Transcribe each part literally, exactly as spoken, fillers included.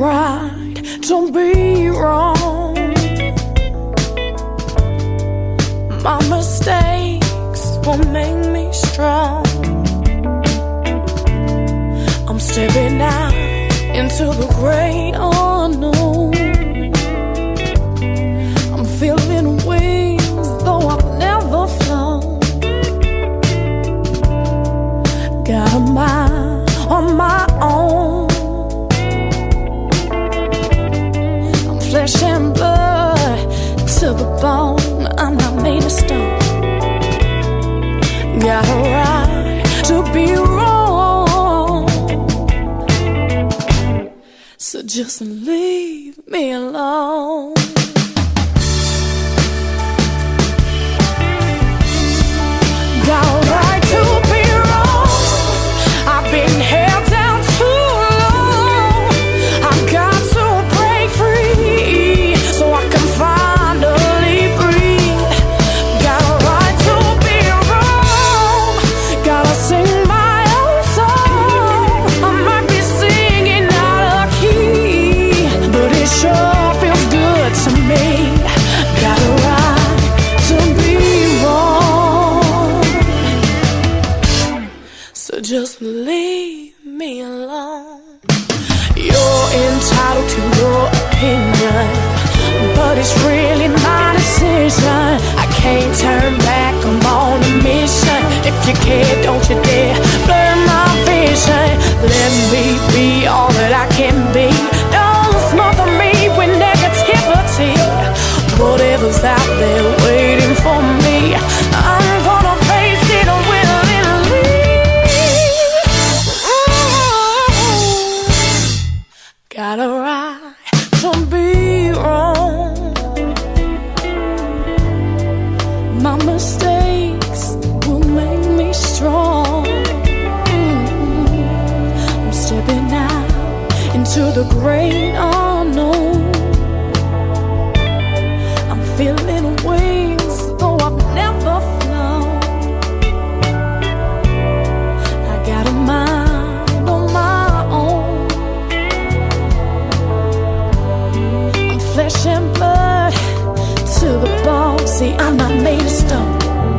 right to be wrong. My mistakes will make me strong. I'm stepping out into the great unknown. I'm feeling wings though I've never flown. Got a mind on my own. I'm flesh and blood to the bone. I'm not made of stone. Got a right to be wrong. So just leave me alone. Got a right to be wrong. I've been held down too long. I've got to break free so I can finally breathe. Got a right to be wrong. Gotta sing my own song. I might be singing out of key, but it sure feels good to me. Got a right to be wrong. So just leave me alone. You're entitled to your opinion, but it's really my decision. I can't turn back, I'm on a mission. If you care, don't you dare blur my vision. Let me be all that I can be. Don't smother me with negativity. Whatever's out there waiting for me, I'm gonna face it willingly. Got a right to be wrong. My mistakes will make me strong. I'm stepping out into the great unknown. I'm feeling wings though I've never flown. I got a mind on my own. I'm flesh and blood to the bone. See, I'm not made of stone.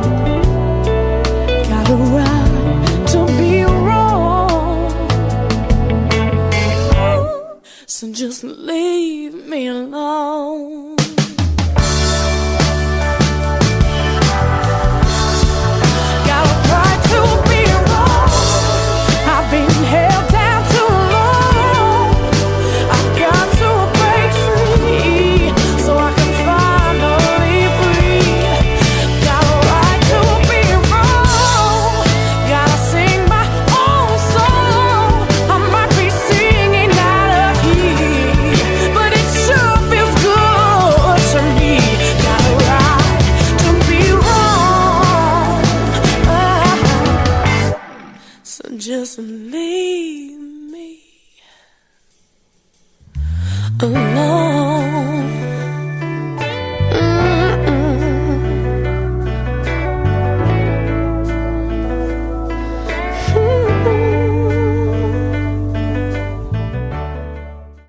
Got a right to be wrong. So just leave me alone. Got a right to be wrong. I've been held down too long. I've got to break free so I can finally breathe. Got a right to be wrong. Gotta sing my own song. I might be singing out of key, but it sure feels good to me. Got a right to be wrong. Ah. So just leave me alone.